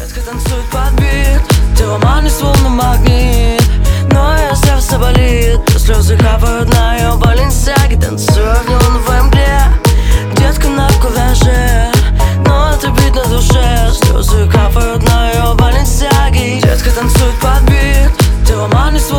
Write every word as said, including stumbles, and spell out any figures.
Детка танцует под бит, тело манит словно магнит. Но ее сердце болит, слезы капают на ее Баленсиаге. Танцую в неоновой мгле, детка на кураже, но это бит на душе. Слезы капают на ее Баленсиаге. Детка танцует под бит, тело манит словно